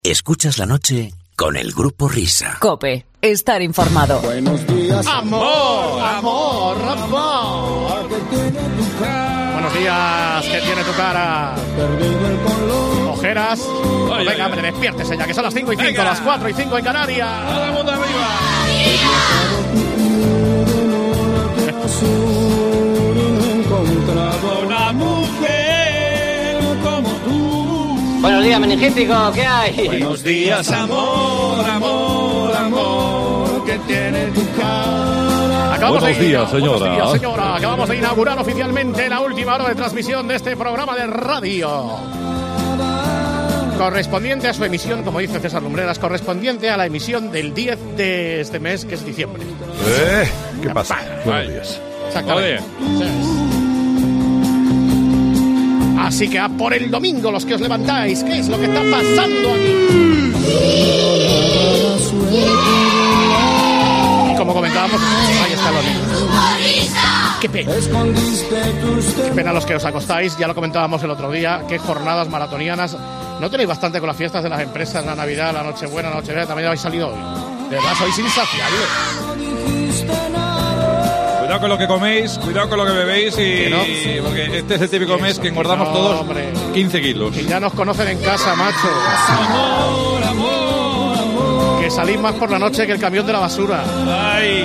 Escuchas la noche con el Grupo Risa. COPE. Estar informado. Buenos días. Amor, amor, amor. Buenos días, ¿qué tiene tu cara? Perdido el color. Ojeras. Pues venga, hombre, despiértese ya, que son las 5:05, las 4:05 en Canarias. ¡Todo el mundo arriba! Una mujer como tú. Buenos días, meningítico, ¿qué hay? Buenos días, amor, amor, amor, que tiene tu cara. Buenos días, señora. Buenos días, señora. Acabamos de inaugurar oficialmente la última hora de transmisión de este programa de radio. Correspondiente a su emisión, como dice César Lumbreras, correspondiente a la emisión del 10 de este mes, que es diciembre. ¿Qué pasa? Buenos días. Exactamente. Así que a por el domingo los que os levantáis. ¿Qué es lo que está pasando aquí? Y como comentábamos, ahí está lo mismo. ¡Qué pena! Qué pena los que os acostáis. Ya lo comentábamos el otro día. Qué jornadas maratonianas. ¿No tenéis bastante con las fiestas de las empresas, la Navidad, la Nochebuena, la Nochevieja? También habéis salido hoy. De verdad, sois insaciables. Cuidado con lo que coméis, cuidado con lo que bebéis porque este es el típico mes que engordamos todos 15 kilos. Que ya nos conocen en casa, macho. Amor, amor, amor. Que salís más por la noche que el camión de la basura. Ay.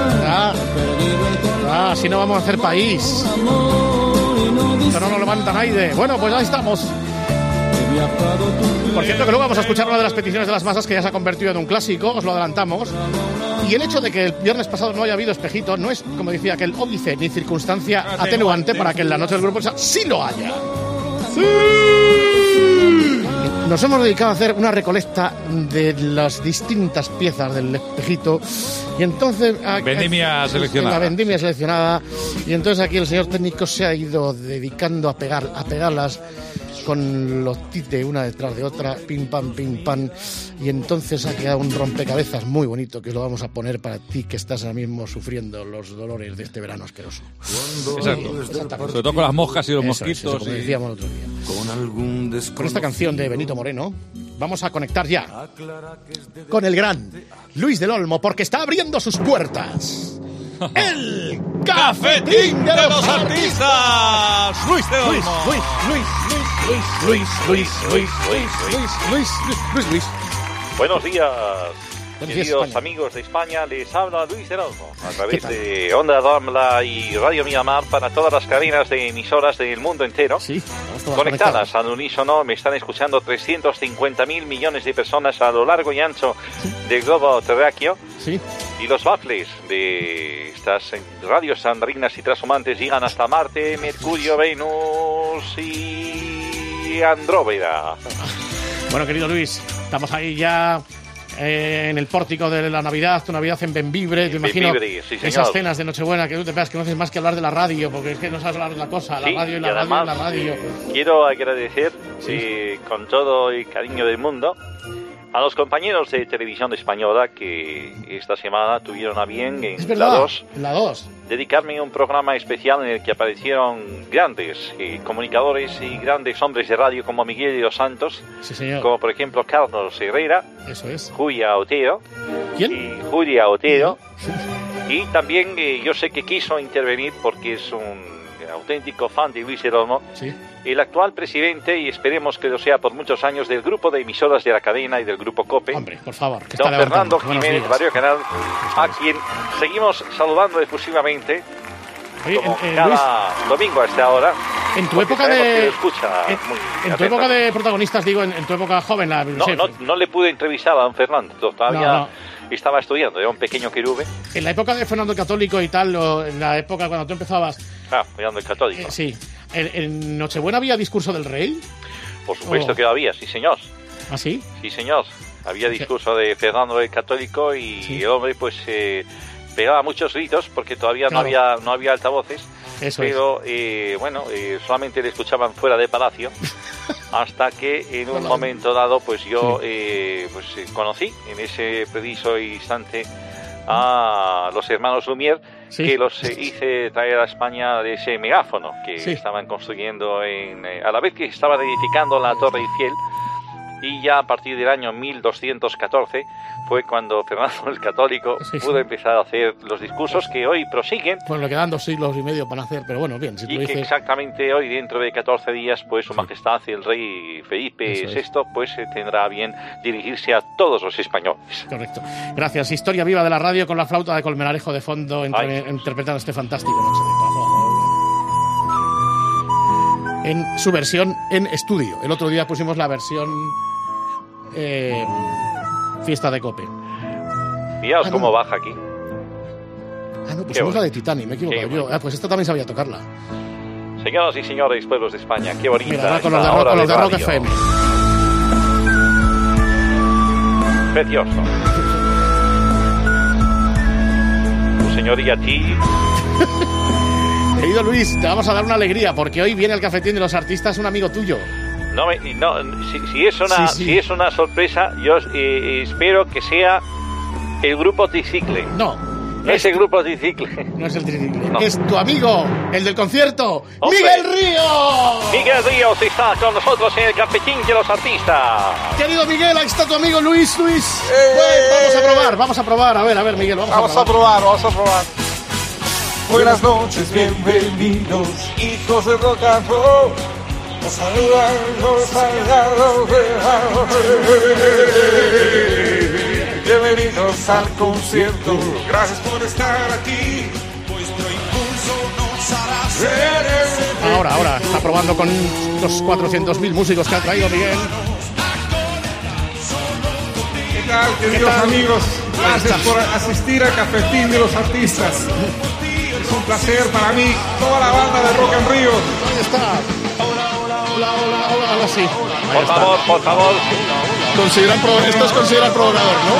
Así no vamos a hacer país. Esto no lo levanta nadie. Bueno, pues ahí estamos. Por cierto, que luego vamos a escuchar una de las peticiones de las masas que ya se ha convertido en un clásico, os lo adelantamos. Y el hecho de que el viernes pasado no haya habido espejito no es, como decía aquel óbice, ni circunstancia atenuante para que en la noche del grupo sí lo haya. ¡Sí! Nos hemos dedicado a hacer una recolecta de las distintas piezas del espejito y entonces... Vendimia seleccionada. La vendimia seleccionada. Y entonces aquí el señor técnico se ha ido dedicando a pegarlas con los tites una detrás de otra, pim pam, y entonces ha quedado un rompecabezas muy bonito que lo vamos a poner para ti que estás ahora mismo sufriendo los dolores de este verano asqueroso. Exacto. Sobre todo con las moscas y los mosquitos. Como decíamos el otro día. Con esta canción de Benito Moreno vamos a conectar ya con el gran Luis del Olmo, porque está abriendo sus puertas. El Cafetín de los Artistas. Luis del Olmo. Luis. Buenos días, queridos España. amigos de España. Les habla Luis del Olmo a través de Onda Rambla y Radio Miramar para todas las cadenas de emisoras del mundo entero. Sí, conectadas al unísono. Me están escuchando 350.000 millones de personas a lo largo y ancho del globo terráqueo. Sí. Y los baffles de estas radios andarinas y transhumantes llegan hasta Marte, Mercurio, Venus y Andrómeda. Bueno, querido Luis, estamos ahí ya en el pórtico de la Navidad, tu Navidad en Bembibre, te imagino sí, esas cenas de Nochebuena que tú te pegas que no haces más que hablar de la radio, porque es que no sabes hablar de la cosa, la Sí, radio y y la además, radio y la radio. Quiero agradecer con todo el cariño del mundo a los compañeros de Televisión Española que esta semana tuvieron a bien en la 2 dedicarme un programa especial en el que aparecieron grandes comunicadores y grandes hombres de radio como Miguel de los Santos, sí, señor. como por ejemplo Carlos Herrera, Eso es. Julia Otero. ¿Quién? Y Julia Otero. Y también yo sé que quiso intervenir porque es un auténtico fan de Luis del Olmo, Sí. el actual presidente, y esperemos que lo sea por muchos años, del grupo de emisoras de la cadena y del grupo COPE. Hombre, por favor, que Don está Fernando levantando. Jiménez, Radio Canal, a quien seguimos saludando efusivamente Oye, como Luis, cada domingo a esta hora. en tu porque época sabemos que de... lo escucha muy En tu atentamente. época de protagonistas, digo, en tu época joven, No le pude entrevistar a don Fernando, todavía No. estaba estudiando, era un pequeño querube. en la época de Fernando el Católico y tal, o en la época cuando tú empezabas, Apoyando el católico. sí, ¿en Nochebuena había discurso del rey? Por supuesto que lo había, sí señor. ¿Ah, sí? Sí, señor. Había discurso de Fernando el Católico y Sí. el hombre pues pegaba muchos gritos porque todavía Claro. no había altavoces. Eso pero solamente le escuchaban fuera de palacio hasta que en un momento dado pues yo conocí en ese preciso instante a los hermanos Lumière, que los hice traer a España de ese megáfono que estaban construyendo a la vez que estaban edificando la Torre Eiffel. y ya a partir del año 1214 fue cuando Fernando el Católico pudo empezar a hacer los discursos que hoy prosiguen. Pues le quedan 2 siglos y medio para hacer, pero bueno, bien. Si tú dices... que exactamente hoy, dentro de 14 días, pues Su Majestad el Rey Felipe VI, pues tendrá bien dirigirse a todos los españoles. Correcto. Gracias. Historia viva de la radio con la flauta de Colmenarejo de fondo interpretando este fantástico en su versión en estudio. El otro día pusimos la versión Fiesta de Cope. Fijaos cómo baja aquí. No, pusimos la de Titanic, me he equivocado yo. Pues esta también sabía tocarla. Señoras y señores, pueblos de España, qué bonita. Mira, ahora con los de Rock FM. Precioso. Tu señoría ti. Querido Luis, te vamos a dar una alegría porque hoy viene el cafetín de los artistas un amigo tuyo. Si es una sorpresa, yo espero que sea el grupo Tricicle. No es el grupo Tricicle. No es el Tricicle. No. Es tu amigo, el del concierto, ¡hombre! ¡Miguel Ríos! Miguel Ríos está con nosotros en el cafetín de los artistas. Querido Miguel, ahí está tu amigo Luis. Bueno, vamos a probar. A ver, Miguel, vamos a probar. Buenas noches, bienvenidos, hijos de rock and roll. Nos saludan los salgados bienvenidos al concierto. Gracias por estar aquí. Vuestro impulso nos hará ser. Ahora, está probando con los 400.000 músicos que ha traído Miguel. ¿Qué tal, queridos amigos? Gracias por asistir al cafetín de los artistas. Es un placer para mí, toda la banda de Rock en Río. Ahí está. Hola, sí. Por favor. Esto es considerar provocador, ¿no?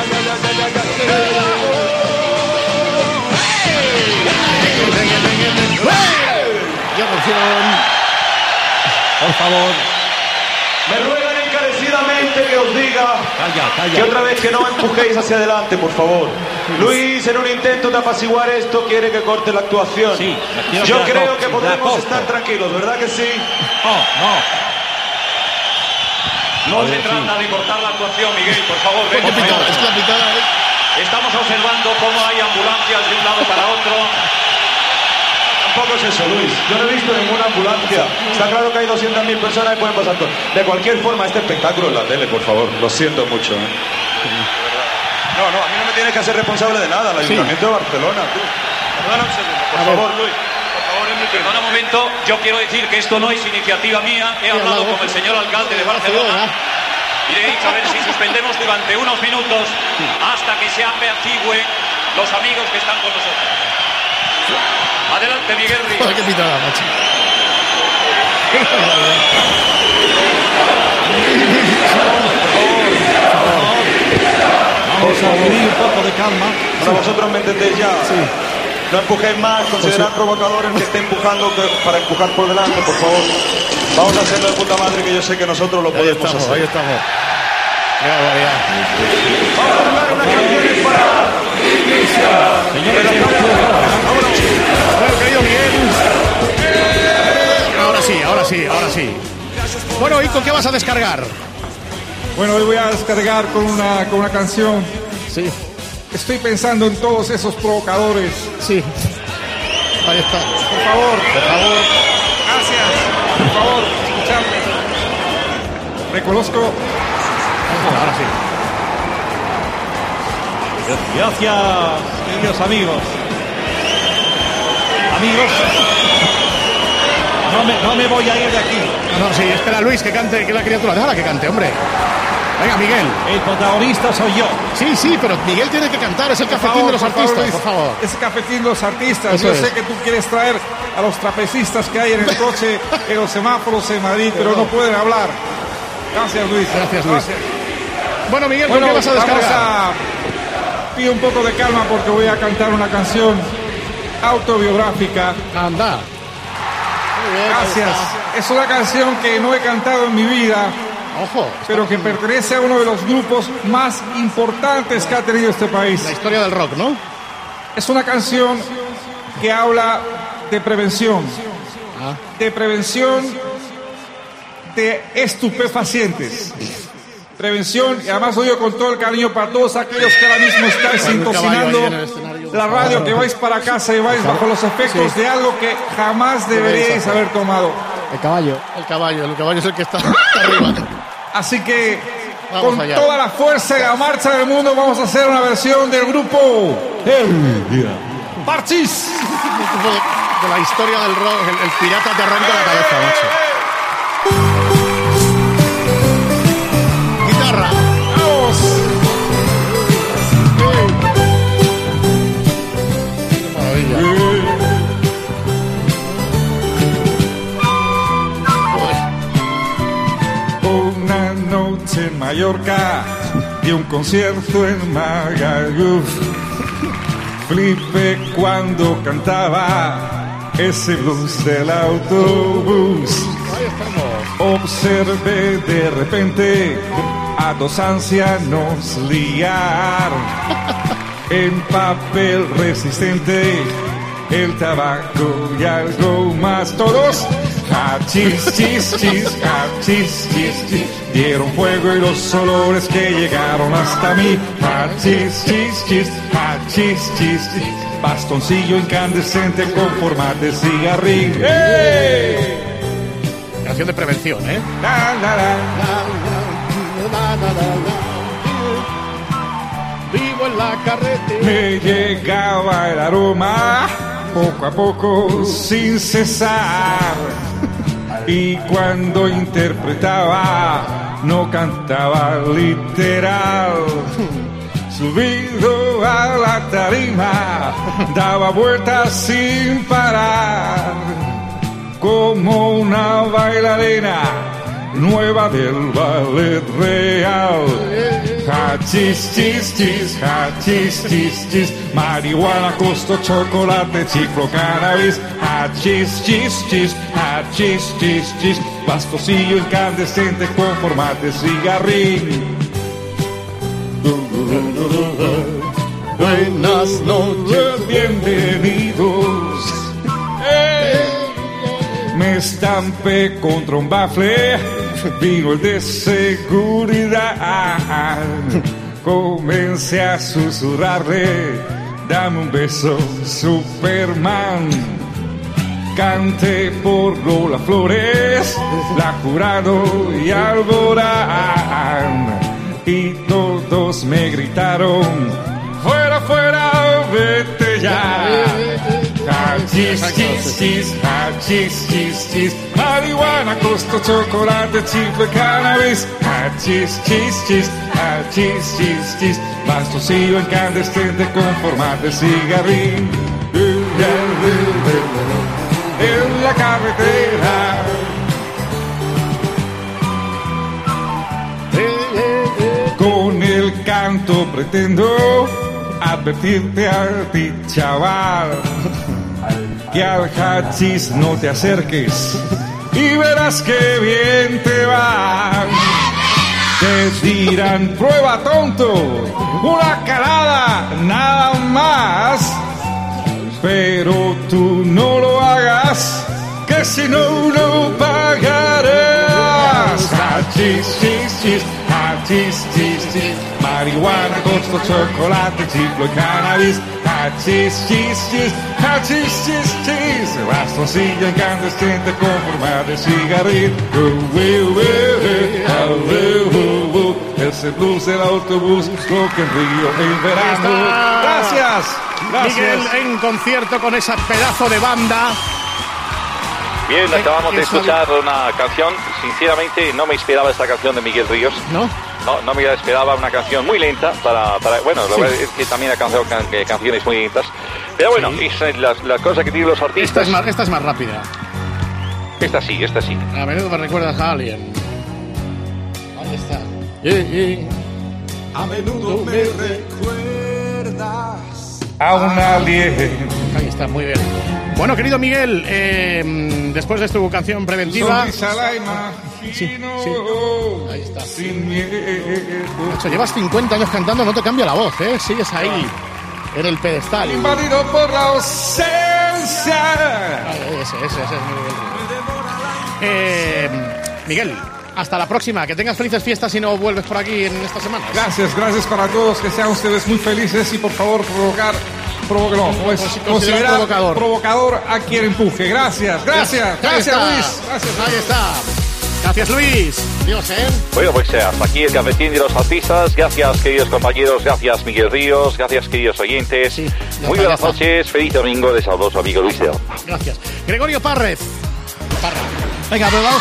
Y atención. Por favor. Me ruegan encarecidamente que os diga que otra vez que no empujéis hacia adelante, por favor. Luis, en un intento de apaciguar esto, quiere que corte la actuación. Sí, yo creo que podemos estar tranquilos, ¿verdad que sí? No se trata de cortar la actuación, Miguel, por favor. Es la pitada, Estamos observando cómo hay ambulancias de un lado para otro. Tampoco es eso, Luis. Yo no he visto ninguna ambulancia. Está claro que hay 200.000 personas que pueden pasar todo. De cualquier forma, este espectáculo en la tele, por favor. Lo siento mucho. No, a mí no me tienes que hacer responsable de nada. El Ayuntamiento de Barcelona, tú. Perdona un segundo, por favor, Luis. Por favor, perdona un momento. Yo quiero decir que esto no es iniciativa mía. He hablado con el señor alcalde de Barcelona. Y le he dicho a ver si suspendemos durante unos minutos hasta que se apacigüen los amigos que están con nosotros. Adelante, Miguel Ríos. Qué pitada, macho. Vamos a pedir un poco de calma. Bueno, vosotros me entendéis ya. Sí. No empujéis más, considerad provocador el que esté empujando para empujar por delante, por favor. Vamos a hacerlo de puta madre, que yo sé que nosotros lo podemos hacer. Ahí estamos. Vamos a jugar unas canciones para Iglesia. Bueno, querido Miguel. Ahora sí. Bueno, ¿y con qué vas a descargar? Bueno, hoy voy a descargar con una canción. Sí. Estoy pensando en todos esos provocadores. Sí. Ahí está. Por favor. Gracias. Por favor, escuchadme. Reconozco. Ahora sí. Gracias, queridos amigos. No me voy a ir de aquí. No, sí, espera Luis, que cante, que la criatura. Déjala que cante, hombre. Venga, Miguel. El protagonista soy yo. Sí, pero Miguel tiene que cantar, es el cafetín de los artistas, por favor. Es el cafetín de los artistas. Yo sé que tú quieres traer a los trapecistas que hay en el coche, en los semáforos en Madrid, pero no pueden hablar. Gracias, Luis. Gracias. Bueno, Miguel, ¿con qué vas a descargar? Pido un poco de calma porque voy a cantar una canción autobiográfica. Anda. Muy bien, gracias. Es una canción que no he cantado en mi vida. Ojo, pero que pertenece a uno de los grupos más importantes que ha tenido este país. La historia del rock, ¿no? Es una canción que habla de prevención. De prevención de estupefacientes. prevención, y además lo digo con todo el cariño para todos aquellos que ahora mismo estáis intoxicando la radio, que vais para casa y vais bajo los efectos de algo que jamás deberíais haber tomado. El caballo es el que está arriba. Así que vamos con allá. toda la fuerza y la marcha del mundo vamos a hacer una versión del grupo Parchís. De la historia del rock, el pirata te arranca la cabeza, macho. Guitarra. Vamos. Qué maravilla. Una noche en Mallorca y un concierto en Magaluf. Flipé cuando cantaba ese blues del autobús. Ahí estamos. Observé de repente a dos ancianos liar en papel resistente el tabaco y algo más. Todos hachís, chis, chis, hachís, chis, chis. Dieron fuego y los olores que llegaron hasta mí. Hachís, chis, chis, hachís, chis, chis. Bastoncillo incandescente con forma de cigarrillo. ¡Hey! Canción de prevención, ¿eh? La, la, la. Vivo en la carretera. Me llegaba el aroma poco a poco sin cesar. Y cuando interpretaba no cantaba literal. Subido a la tarima daba vueltas sin parar, como una bailarina nueva del ballet real. Hachís, chis, chis, hachís, chis, chis. Marihuana, costo, chocolate, chiflo, cannabis. Hachís, chis, chis, hachís, chis, chis. Bastoncillo incandescente con forma de cigarrillo. Buenas noches, bienvenidos. Me estampé contra un bafle, vino el de seguridad. Comencé a susurrarle, dame un beso, Superman. Canté por Lola Flores, La Jurado y Alborán. Y todos me gritaron, fuera, fuera, vete ya. Hachís, chis, chis, hachís, chis, chis. Marihuana, costo, chocolate, chifle, cannabis. Hachís, chis, chis, hachís, chis, chis. Bastoncillo incandescente con forma de cigarrín. En la carretera. Con el canto pretendo advertirte a ti, chaval, que al hachís no te acerques y verás que bien te va. Te dirán, prueba tonto, una calada, nada más. Pero tú no lo hagas, que si no, no pagarás. Hachís, chis, chis, hachís, chis, chis. Marihuana, costo, chocolate, chiflo y cannabis. Hachís, chis, chis, hachís, chis, chis. Bastoncillo incandescente con forma de cigarrillo. Ese blues del autobús, Rock en Río en verano. Gracias. Gracias. Miguel en concierto con esa pedazo de banda. Bien, acabamos de escuchar una canción. Sinceramente, no me esperaba esta canción de Miguel Ríos. ¿No? No me esperaba una canción muy lenta para bueno, la verdad es que también ha cantado canciones muy lentas. Pero bueno, sí. Es la cosa que tienen los artistas. Esta es más rápida. Esta sí. A menudo me recuerdas a alguien. Ahí está. A menudo me recuerdas a un alien. Ahí está, muy bien. Bueno, querido Miguel, después de tu canción preventiva. Sí. Ahí está. Sin miedo. Nacho, llevas 50 años cantando, no te cambia la voz, ¿eh? Sigues ahí, en el pedestal. Invadido por la ausencia. Ese es Miguel. Miguel, hasta la próxima. Que tengas felices fiestas si no vuelves por aquí en esta semana. Gracias para todos. Que sean ustedes muy felices y por favor considerar provocador a quien empuje. Gracias Luis. Gracias. Ahí está. Gracias, Luis. Dios, Bueno, pues hasta aquí el cafetín de los artistas. Gracias, queridos compañeros. Gracias, Miguel Ríos. Gracias, queridos oyentes. Sí, muy buenas noches. Feliz domingo. Les saludo su amigo Luis León. Gracias. Gregorio Párrez. Venga, pues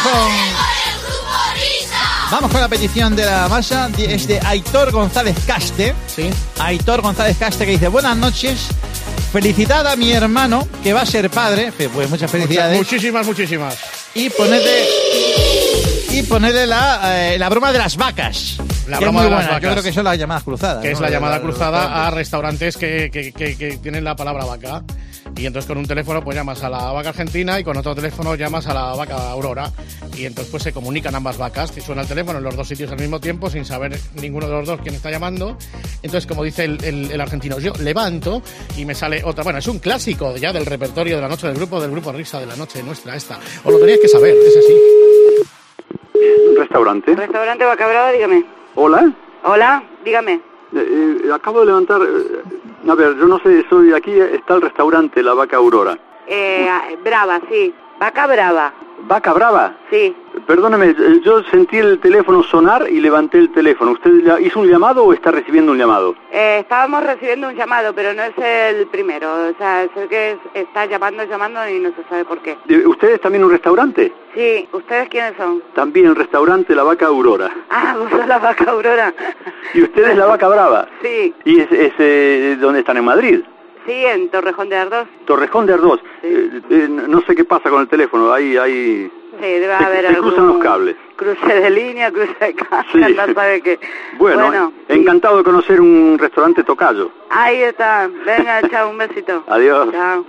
vamos con la petición de la masa. Es de Aitor González Caste. Sí. Aitor González Caste, que dice: buenas noches. Felicidad a mi hermano, que va a ser padre. Pues muchas felicidades. Muchísimas. Y ponerle la broma de las vacas. La broma de las vacas. Yo creo que son las llamadas cruzadas. Que es la llamada cruzada a restaurantes que tienen la palabra vaca. Y entonces con un teléfono pues llamas a la vaca argentina y con otro teléfono llamas a la vaca Aurora. Y entonces pues se comunican ambas vacas. Y suena el teléfono en los dos sitios al mismo tiempo sin saber ninguno de los dos quién está llamando. Entonces, como dice el argentino, yo levanto y me sale otra. Bueno, es un clásico ya del repertorio de la noche del grupo Risa, de la noche nuestra esta. Os lo teníais que saber, es así. ¿Restaurante? Restaurante Vaca Brava, dígame. ¿Hola? Hola, dígame. Acabo de levantar... a ver, yo no sé, aquí está el restaurante La Vaca Aurora. Brava, sí. Vaca Brava. ¿Vaca Brava? Sí. Perdóneme, yo sentí el teléfono sonar y levanté el teléfono. ¿Usted hizo un llamado o está recibiendo un llamado? Estábamos recibiendo un llamado, pero no es el primero. O sea, es el que está llamando y no se sabe por qué. ¿Ustedes también un restaurante? Sí. ¿Ustedes quiénes son? También el restaurante La Vaca Aurora. Ah, vos sos La Vaca Aurora. ¿Y usted es La Vaca Brava? Sí. ¿Y es dónde están, en Madrid? Sí, en Torrejón de Ardós. Torrejón de Ardós. Sí. No sé qué pasa con el teléfono, ahí... Sí, debe haber se cruzan los cables. Cruce de línea, cruce de cable, sí. No sabe qué. Bueno, encantado de conocer un restaurante tocayo. Ahí está. Venga, chao, un besito. Adiós. Chao.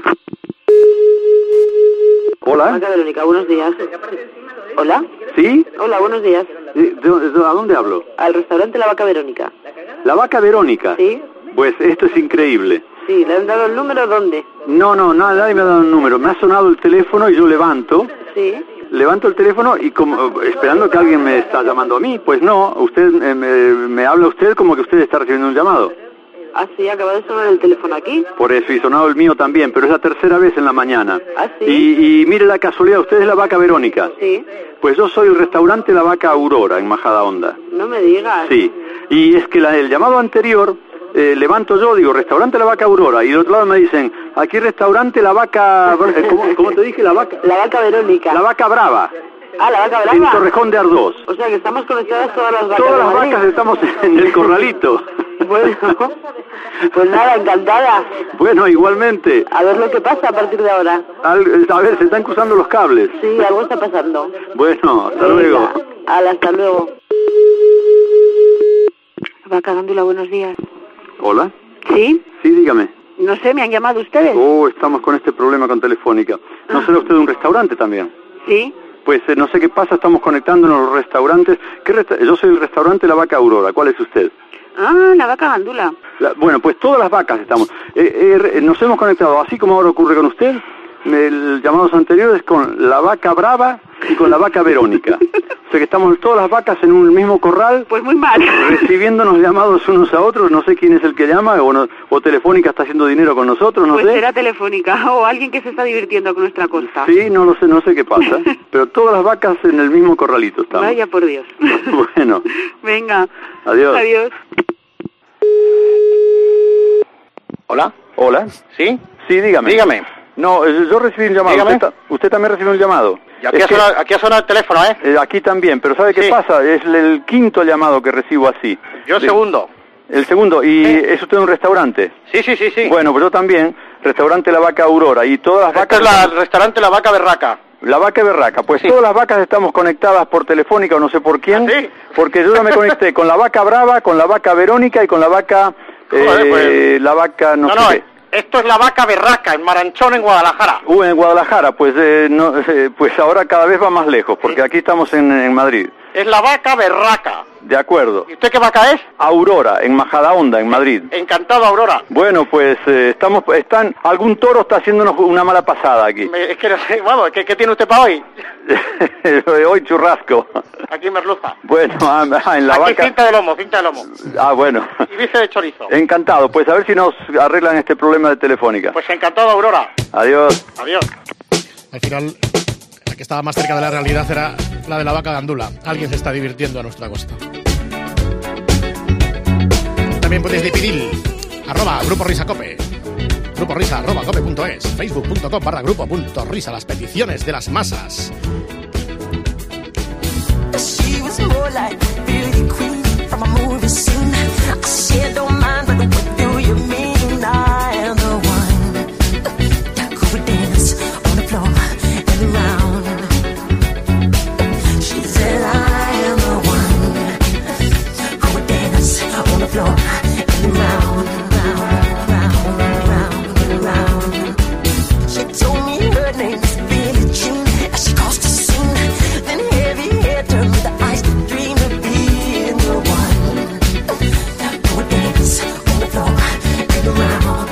Hola. Vaca Verónica, buenos días. ¿Hola? ¿Sí? Hola, buenos días. ¿A dónde hablo? Al restaurante La Vaca Verónica. ¿La Vaca Verónica? Sí. Pues esto es increíble. Sí, ¿le han dado el número dónde? No, nadie me ha dado el número. Me ha sonado el teléfono y yo levanto. Sí. Levanto el teléfono y como esperando que alguien me está llamando a mí. Pues no, usted me habla usted como que usted está recibiendo un llamado. Ah, sí, acaba de sonar el teléfono aquí. Por eso, y sonado el mío también, pero es la tercera vez en la mañana. Ah, sí. Y mire la casualidad, ¿usted es La Vaca Verónica? Sí. Pues yo soy el restaurante La Vaca Aurora, en Majadahonda. No me digas. Sí, y es que el llamado anterior... levanto yo, digo, restaurante La Vaca Aurora, y de otro lado me dicen, aquí restaurante La Vaca... ¿Cómo te dije? La Vaca Verónica. La Vaca Brava. Ah, La Vaca Brava. En Torrejón de Ardós. O sea que estamos conectadas todas las vacas. Todas las vacas estamos en el corralito. Bueno, pues nada, encantada. Bueno, igualmente. A ver lo que pasa a partir de ahora. A ver, se están cruzando los cables. Sí, algo está pasando. Bueno, hasta luego. Hasta luego. Vaca Gándula, buenos días. ¿Hola? ¿Sí? Sí, dígame. No sé, ¿me han llamado ustedes? Estamos con este problema con Telefónica. ¿No será usted un restaurante también? Sí. Pues no sé qué pasa, estamos conectándonos los restaurantes. Yo soy el restaurante La Vaca Aurora, ¿cuál es usted? Ah, La Vaca Gándula. Bueno, pues todas las vacas estamos. Nos hemos conectado, así como ahora ocurre con usted, llamados anteriores con La Vaca Brava y con La Vaca Verónica. O sea que estamos todas las vacas en un mismo corral. Pues muy mal. Recibiéndonos llamados unos a otros, no sé quién es el que llama, o Telefónica está haciendo dinero con nosotros, no sé. Pues será Telefónica, o alguien que se está divirtiendo con nuestra costa. Sí, no lo sé, no sé qué pasa. Pero todas las vacas en el mismo corralito estamos. Vaya por Dios. Bueno. Venga. Adiós. Adiós. ¿Hola? ¿Hola? ¿Sí? Sí, dígame. Dígame. No, yo recibí un llamado. ¿Usted también recibió un llamado? Y aquí ha sonado el teléfono, ¿eh? Aquí también, pero ¿sabe qué pasa? Es el quinto llamado que recibo así. Yo segundo. El segundo, ¿y es usted un restaurante? Sí. Bueno, pues yo también, restaurante La Vaca Aurora, y todas las vacas... Este es el restaurante La Vaca Berraca. La Vaca Berraca, pues todas las vacas estamos conectadas por Telefónica o no sé por quién, ¿Ah, sí? Porque yo ya me conecté con La Vaca Brava, con La Vaca Verónica y con La Vaca... La Vaca no sé qué. Esto es La Vaca Berraca, en Maranchón, en Guadalajara. En Guadalajara, pues pues ahora cada vez va más lejos, porque aquí estamos en Madrid. Es la vaca berraca. De acuerdo. ¿Y usted qué vaca es? Aurora, en Majadahonda, en Madrid. Encantado, Aurora. Bueno, pues algún toro está haciéndonos una mala pasada aquí. Es que no sé, vamos, ¿qué tiene usted para hoy? Hoy churrasco. Aquí merluza. Bueno, en la aquí vaca... cinta de lomo. Ah, bueno. Y bife de chorizo. Encantado, pues a ver si nos arreglan este problema de Telefónica. Pues encantado, Aurora. Adiós. Adiós. Al final, la que estaba más cerca de la realidad era la de la vaca gandula. Alguien se está divirtiendo a nuestra costa. También podéis dividir @Grupo Risa Cope. Grupo Risa @cope.es. Facebook.com/grupo.risa. Las peticiones de las masas. She was more like beauty queen from a movie scene. I said, don't mind, but what do you mean? I am the one who would dance on the floor and around. She said, I am the one who would dance on the floor and around, round, round, round. She told me her name is Billie Jean as she caused a scene. Then heavy hair turned with the eyes to dream of being the one who would dance on the floor and around.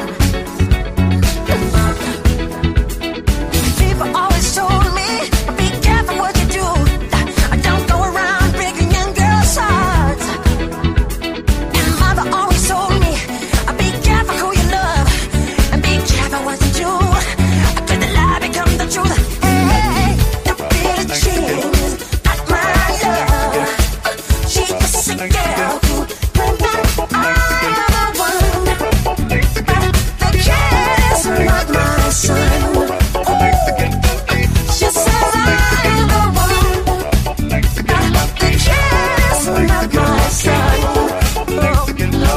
People always told me, be careful what you do. Don't go around breaking young girls' hearts. And mother always told me, be careful who you love and be careful what you do. Could the lie become the truth? Hey, the Billie Jean is not my love. She's just a girl who went back. I am the one, but the kid is not my son. She says I am the one, but the kid is not my son. No, no.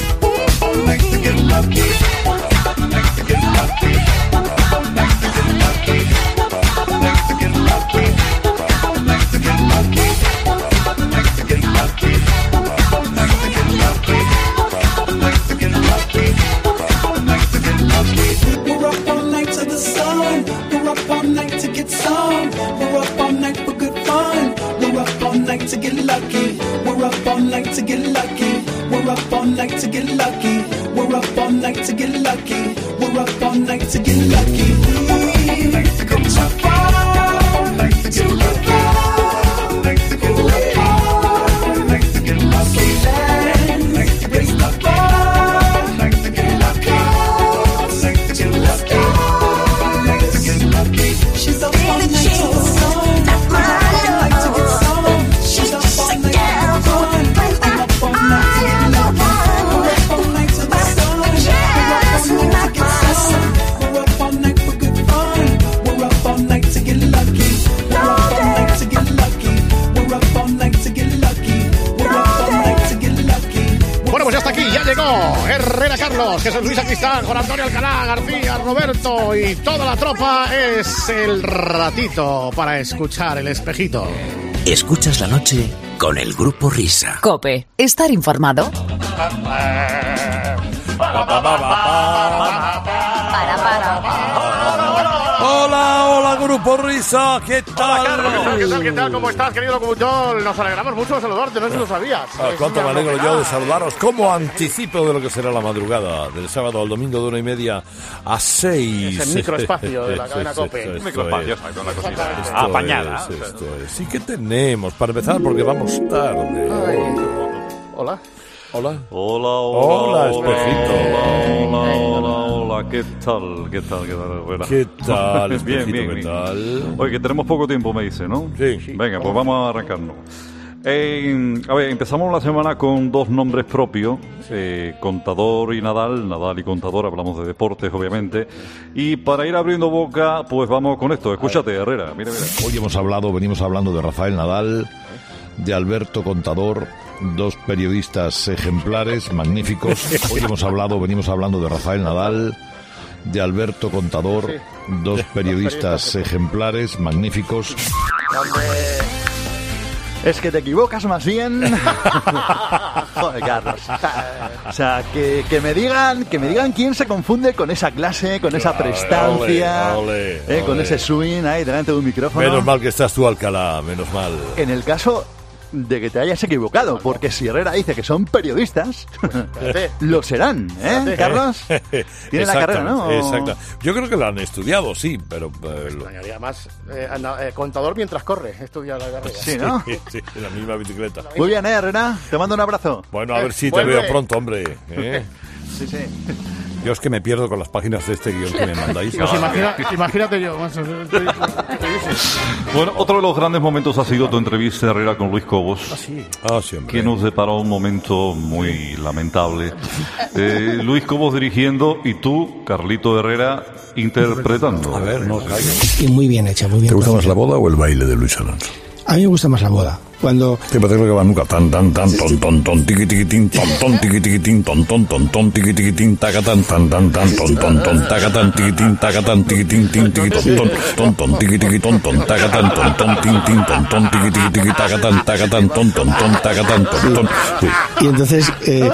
We're up all night to the sun. We're up all night to get some. We're up all night for good fun. We're up all night to get lucky. We're up all night to get lucky. We're up all night to get lucky. We're up all night to get lucky. We're up all night to get lucky. We've come too far to look back. Who we are. So let's raise the bar and our cause to the skies. She's up all night to the sun. Up all night to get some. She's up all night to get fun. I'm up all night to get lucky. We're up all night to the sun. We're up all night to get some. We're up all night for good fun. We're up all night to get lucky. We're up all night to get lucky. We're up all night to get lucky. We're up all night to get lucky. Bueno, pues ya está aquí, ya llegó Herrera Carlos, Jesús Luis Sacristán, Juan Antonio Alcalá, García, Roberto y toda la tropa. Es el ratito para escuchar el espejito. Escuchas la noche con el Grupo Risa. Cope, estar informado. Hola, Grupo Risa, ¿qué tal? Hola, Carlos, ¿qué tal? ¿Cómo estás, querido locutor? Nos alegramos mucho de saludarte, no sé si lo sabías. Cuánto me alegro yo de saludaros. Como anticipo de lo que será la madrugada del sábado al domingo de 1:30 a 6. Es el microespacio de la cadena Cope. Un microespacio, con una cosita apañada. Esto es. ¿Y qué tenemos para empezar? Porque vamos tarde. Hola. Hola. Hola, espejito. Hola, ¿qué tal, Herrera? ¿Qué tal, espejito? Bien. ¿Qué tal? Oye, que tenemos poco tiempo, me dice, ¿no? Sí. Venga, pues vamos a arrancarnos. A ver, empezamos la semana con dos nombres propios, Contador y Nadal y Contador, hablamos de deportes, obviamente. Y para ir abriendo boca, pues vamos con esto. Escúchate, Herrera, mira. Hoy venimos hablando de Rafael Nadal, de Alberto Contador, dos periodistas ejemplares, magníficos. Hoy venimos hablando de Rafael Nadal, de Alberto Contador, dos periodistas ejemplares, magníficos. Es que te equivocas más bien. Joder, Carlos. O sea, que me digan quién se confunde con esa clase, con esa prestancia, ole. Con ese swing ahí delante de un micrófono. Menos mal que estás tú, Alcalá, menos mal. En el caso de que te hayas equivocado, porque si Herrera dice que son periodistas, lo serán, ¿eh, Carlos? Tiene la carrera, ¿no? Exacto. Yo creo que lo han estudiado, sí, pero... Además, contador mientras corre, estudia la carrera. Sí, ¿no? Sí, la misma bicicleta. Muy bien, Herrera, te mando un abrazo. Bueno, a ver si te veo pronto, hombre. Sí, sí. Yo es que me pierdo con las páginas de este guión que me mandáis. Pues imagínate yo. Bueno, otro de los grandes momentos ha sido tu entrevista, Herrera, con Luis Cobos. Sí, hombre. Que nos deparó un momento muy lamentable. Luis Cobos dirigiendo y tú, Carlito Herrera, interpretando. A ver, no calles. Y muy bien hecha, muy bien. ¿Te gusta más la boda o el baile de Luis Alonso? A mí me gusta más la boda. Cuando te parece que va nunca ton tiqui tiquitín ton tiqui tiquitín ton tiqui tiquitín tacatan ton tacatan tiquitín tacatan tiquitín ton tiqui tiquitón ton tacatan ton tiqui tiqui tacatan ton tacatan ton. Y entonces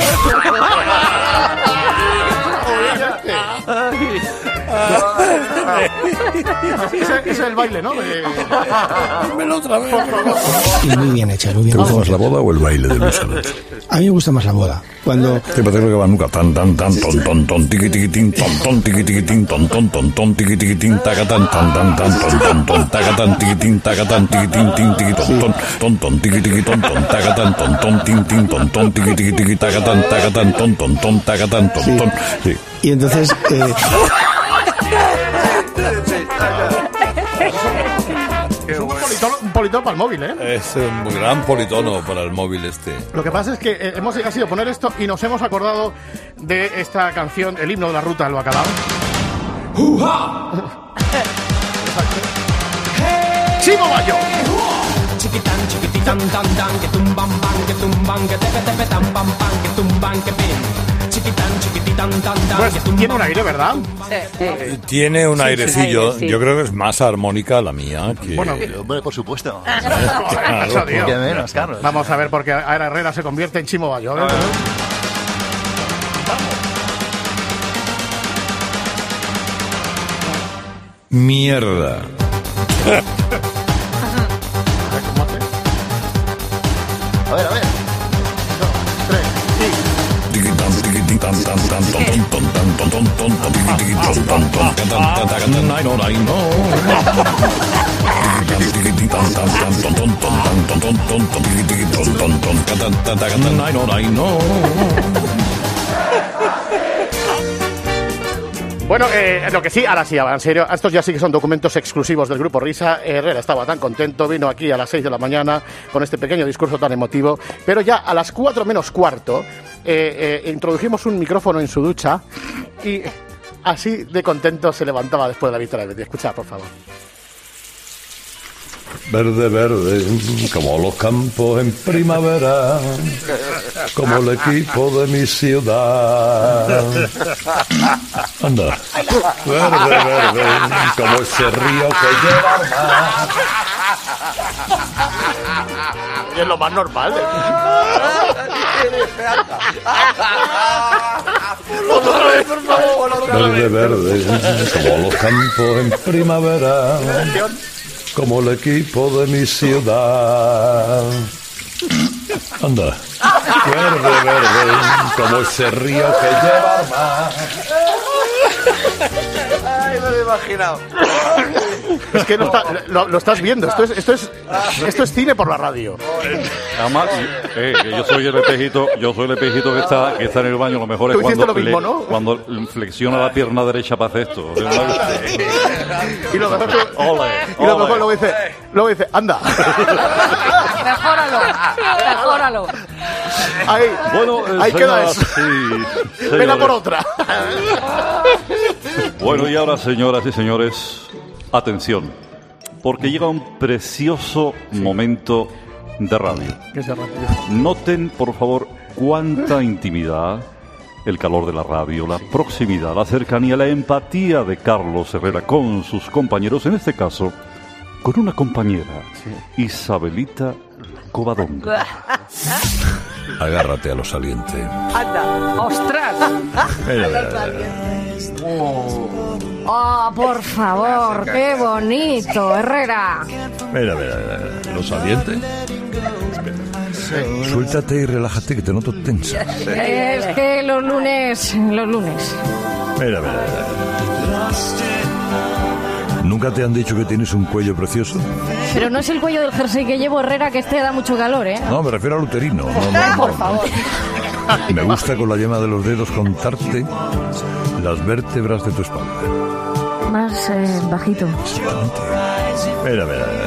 Ese es el baile, ¿no? Dímelo otra vez. Y muy bien hecha, muy bien. ¿Te gusta más la boda o el baile de Luis Alonso? A mí me gusta más la boda. Cuando te parece que va nunca ton tiqui tiquitín ton tiqui tiquitín ton tiqui tiquitín tacatan ton tacatan tiquitín tacatan tiquitín ton tiqui tiquitón ton tacatan ton tiqui tiqui tacatan ton tacatan ton. Sí. Y entonces es un politono para el móvil, ¿eh? Es un gran politono para el móvil este. Lo que pasa es que hemos sido poner esto y nos hemos acordado de esta canción, el himno de la ruta del bacalao. ¡Juja! ¡Chimo Bayo! Chiquitán, chiquititán, tan, tan, que tumban, que tepe, tepe, tan, pam, pam, que tumban, que pin. Chiquitán, chiquititán, tan, tan, pues que tumban. Tiene un aire, ¿verdad? Tiene un airecillo. Sí. Yo creo que es más armónica la mía que... Bueno, hombre, por supuesto. Claro, ¿Qué menos, Carlos? Vamos a ver, porque ahora Herrera se convierte en Chimo Bayo. Mierda. A ver. Bueno, lo que sí, ahora sí, en serio, estos ya sí que son documentos exclusivos del Grupo Risa. Herrera estaba tan contento, vino aquí a las 6 de la mañana con este pequeño discurso tan emotivo, pero ya a las 4 menos cuarto introdujimos un micrófono en su ducha y así de contento se levantaba después de la victoria del Betis. Escuchad, por favor. Verde, verde, como los campos en primavera, como el equipo de mi ciudad. Anda. Verde, verde, como ese río que lleva al mar. Y es lo más normal. Verde, verde, como los campos en primavera, como el equipo de mi ciudad. Anda. Verde, verde, como ese río que lleva al mar. Ay, me lo he imaginado. Es que lo estás viendo. Esto es cine por la radio. Además, que yo soy el espejito que está en el baño. Lo mejor es cuando flexiona la pierna derecha para hacer esto. Y lo mejor luego dice, anda. Mejóralo. Ahí queda eso. Ven a por otra. Bueno, y ahora, señoras y señores, atención, porque llega un precioso momento de radio. ¿Qué es radio? Noten, por favor, cuánta intimidad, el calor de la radio, la proximidad, la cercanía, la empatía de Carlos Herrera con sus compañeros, en este caso, con una compañera, Isabelita Covadonga. Agárrate a lo saliente. ¡Anda! ¡Ostras! Mira. ¡Oh, por favor! ¡Qué bonito, Herrera! Mira, lo saliente. Suéltate y relájate, que te noto tensa. Es que los lunes... Mira. ¿Nunca te han dicho que tienes un cuello precioso? Pero no es el cuello del jersey que llevo, Herrera, que da mucho calor, ¿eh? No, me refiero al uterino. Por favor. Me gusta con la yema de los dedos contarte las vértebras de tu espalda. Más bajito. Mira.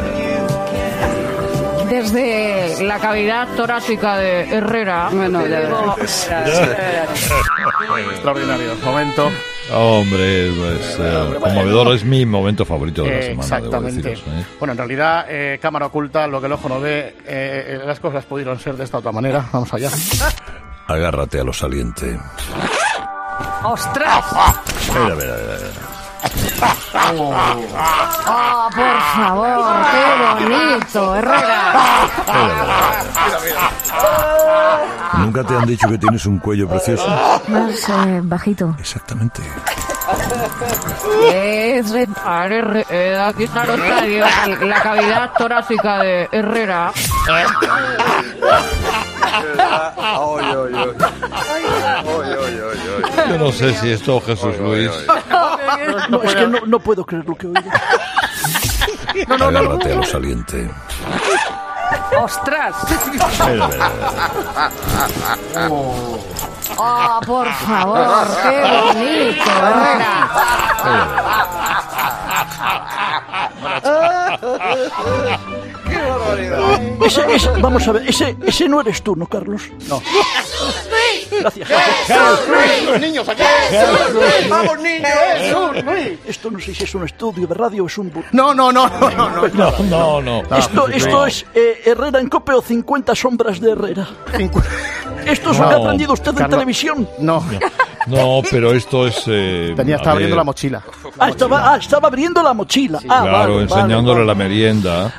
Desde la cavidad torácica de Herrera. Bueno, extraordinario momento. Hombre, pues, conmovedor, es mi momento favorito de la semana. Exactamente. Deciros, Bueno, en realidad, cámara oculta, lo que el ojo no ve, las cosas pudieron ser de esta otra manera. Vamos allá. Agárrate a lo saliente. ¡Ostras! Mira. ¡Oh, por favor! ¡Qué bonito, Herrera! Mira. ¿Nunca te han dicho que tienes un cuello precioso? Más bajito. Exactamente. Aquí está la cavidad torácica de Herrera. Yo no sé si esto, Jesús Luis. No, es que no puedo creer lo que oigo. Agárrate a lo saliente. ¡Ostras! Mira. ¡Oh, por favor! ¡Qué bonito, Herrera! ¡Qué barbaridad! Vamos a ver, ese no eres tú, ¿no, Carlos? No. Gracias. Los niños aquí. ¡Vamos, niños! Esto no sé si es un estudio de radio o es un... No. Esto es Herrera en COPE o 50 sombras de Herrera. ¿Esto es lo que ha aprendido usted en televisión? No, pero esto es... estaba abriendo la mochila. Estaba abriendo la mochila. Claro, enseñándole la merienda.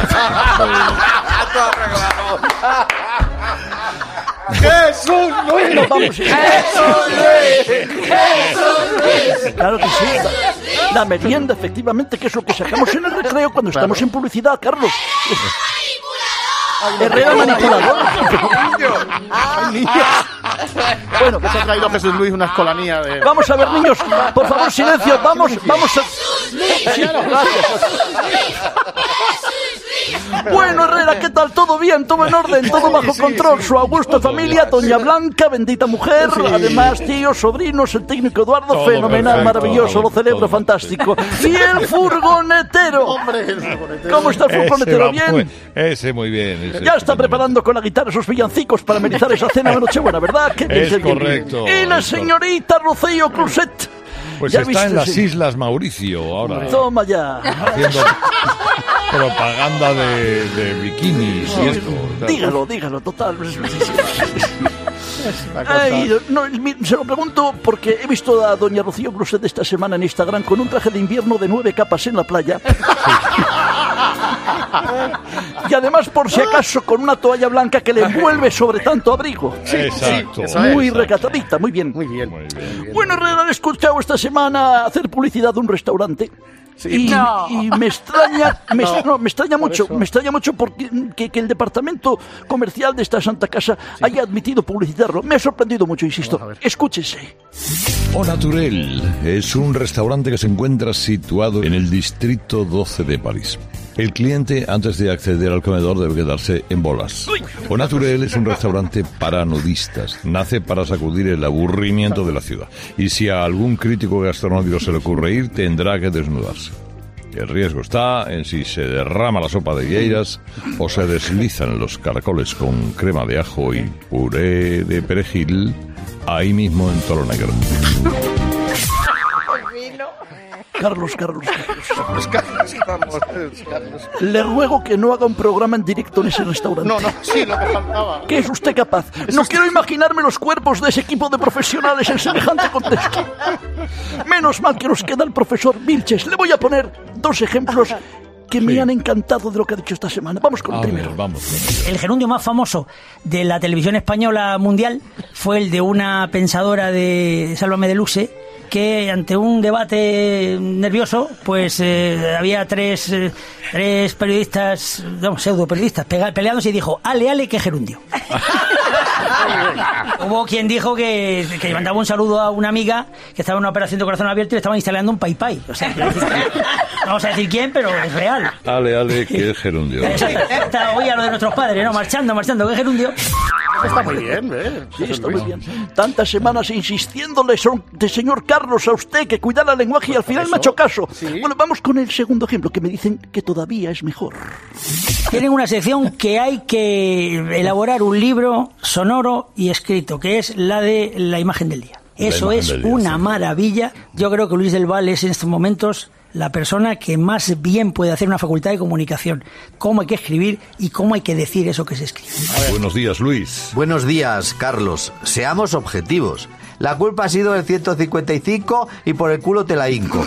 ¡Jesús Luis! ¡Vamos! ¡Jesús Luis! Claro que sí. La merienda, efectivamente, que es lo que sacamos en el recreo cuando estamos en publicidad, Carlos. Herrera manipulador. ¡Niños! Bueno, que se ha traído Jesús Luis una escolanía de... Vamos a ver, niños, por favor, silencio. Vamos a... Sí, gracias. Bueno, Herrera, ¿qué tal? ¿Todo bien? ¿Todo en orden? ¿Todo bajo control? Su augusta familia, Doña Blanca, bendita mujer, además tíos, sobrinos, el técnico Eduardo, todo fenomenal, perfecto, maravilloso, lo celebro, fantástico. Y el furgonetero. ¿Cómo está el furgonetero? ¿Bien? Ese muy bien. Ya está preparando con la guitarra sus villancicos para amenizar esa cena de Nochebuena, ¿verdad? Qué bien, es correcto. Y la señorita Rocío Cruzet. Pues está en las Islas Mauricio ahora. Toma ya. Haciendo propaganda de bikinis y esto. Dígalo, total. Ay, no, se lo pregunto porque he visto a doña Rocío Cruzet esta semana en Instagram con un traje de invierno de 9 capas en la playa. Y además, por si acaso, con una toalla blanca que le envuelve sobre tanto abrigo. Exacto. Muy recatadita, muy bien. Bueno, Herrera, he escuchado esta semana hacer publicidad de un restaurante. Sí. Y me extraña, me extraña mucho porque que el departamento comercial de esta Santa Casa haya admitido publicitarlo. Me ha sorprendido mucho, insisto. Escúchese. Au Naturel es un restaurante que se encuentra situado en el distrito 12 de París. El cliente, antes de acceder al comedor, debe quedarse en bolas. Au Naturel es un restaurante para nudistas. Nace para sacudir el aburrimiento de la ciudad. Y si a algún crítico gastronómico se le ocurre ir, tendrá que desnudarse. El riesgo está en si se derrama la sopa de gueiras o se deslizan los caracoles con crema de ajo y puré de perejil ahí mismo en Toro Negro. Carlos. Le ruego que no haga un programa en directo en ese restaurante. No, sí, lo que faltaba. ¿Qué es usted capaz? No quiero imaginarme los cuerpos de ese equipo de profesionales en semejante contexto. Menos mal que nos queda el profesor Vilches. Le voy a poner 2 ejemplos que me han encantado de lo que ha dicho esta semana. Vamos con el primero. El gerundio más famoso de la televisión española mundial fue el de una pensadora de Sálvame de Luce, que ante un debate nervioso, pues había tres periodistas, pseudo periodistas, peleándose y dijo, ale, que gerundio. Hubo quien dijo que mandaba un saludo a una amiga que estaba en una operación de corazón abierto y le estaban instalando un paipai. O sea, no vamos a decir quién, pero es real. Ale, que gerundio. Está hoy a lo de nuestros padres, ¿no? Marchando, que gerundio. Está muy bien, ¿eh? Sí, está muy bien. Tantas semanas insistiéndole, señor Carlos, a usted que cuidara el lenguaje y al final me ha hecho caso. ¿Sí? Bueno, vamos con el segundo ejemplo, que me dicen que todavía es mejor. Tienen una sección que hay que elaborar un libro sonoro y escrito, que es la de la imagen del día. Eso es una maravilla. Yo creo que Luis del Val es en estos momentos la persona que más bien puede hacer una facultad de comunicación. Cómo hay que escribir y cómo hay que decir eso que se escribe. Buenos días, Luis. Buenos días, Carlos. Seamos objetivos. La culpa ha sido del 155 y por el culo te la hinco.